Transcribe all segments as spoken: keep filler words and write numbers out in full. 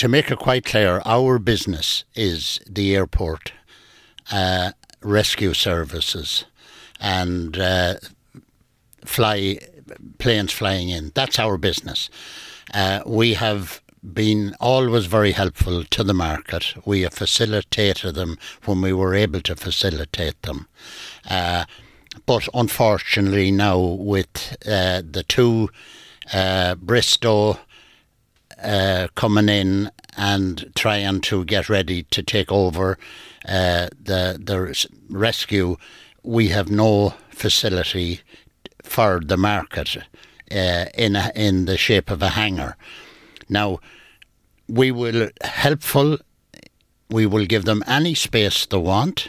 to make it quite clear, our business is the airport uh, rescue services and uh, fly planes flying in. That's our business. Uh, we have been always very helpful to the market. We have facilitated them when we were able to facilitate them. Uh, but unfortunately now with uh, the two uh, Bristow uh, coming in and trying to get ready to take over uh, the, the rescue, we have no facility for the market uh, in a, in the shape of a hangar. Now, we will helpful. We will give them any space they want.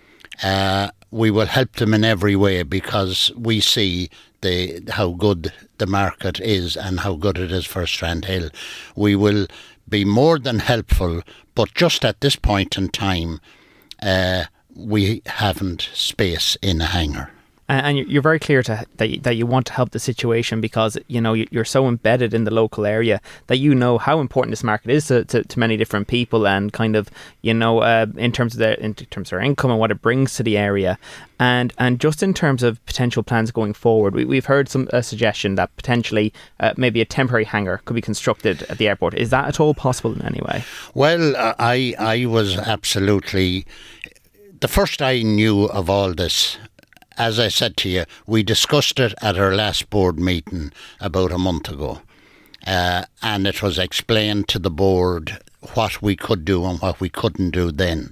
Uh, we will help them in every way because we see the how good the market is and how good it is for Strandhill. We will be more than helpful, but just at this point in time, uh, we haven't space in a hangar. And you're very clear to, that you, that you want to help the situation because, you know, you're so embedded in the local area that you know how important this market is to, to, to many different people and kind of, you know, uh, in terms of their in terms of their income and what it brings to the area. And and just in terms of potential plans going forward, we, we've heard some a suggestion that potentially uh, maybe a temporary hangar could be constructed at the airport. Is that at all possible in any way? Well, I I was absolutely... The first I knew of all this, as I said to you, we discussed it at our last board meeting about a month ago. Uh, and it was explained to the board what we could do and what we couldn't do then.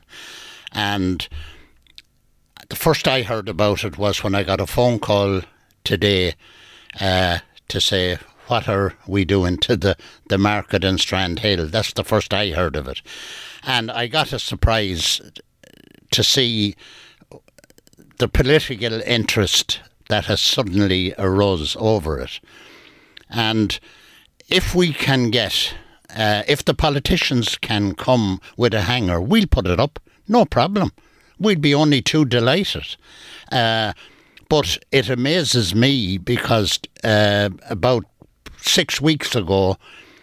And the first I heard about it was when I got a phone call today uh, to say, what are we doing to the, the market in Strandhill? That's the first I heard of it. And I got a surprise to see the political interest that has suddenly arose over it. And if we can get, uh, if the politicians can come with a hangar, we'll put it up, no problem. We'd be only too delighted. Uh, but it amazes me because uh, about six weeks ago,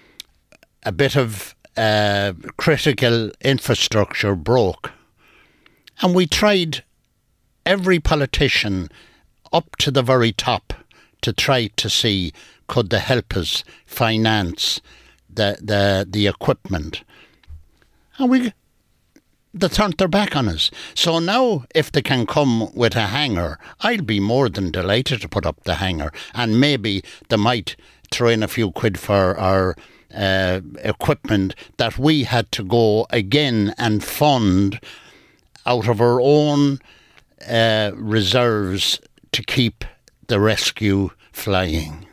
a bit of uh, critical infrastructure broke. And we tried every politician up to the very top to try to see could they help us finance the the, the equipment. And we they turned their back on us. So now if they can come with a hangar, I'll be more than delighted to put up the hangar. And maybe they might throw in a few quid for our uh, equipment that we had to go again and fund out of our own uh, reserves to keep the rescue flying.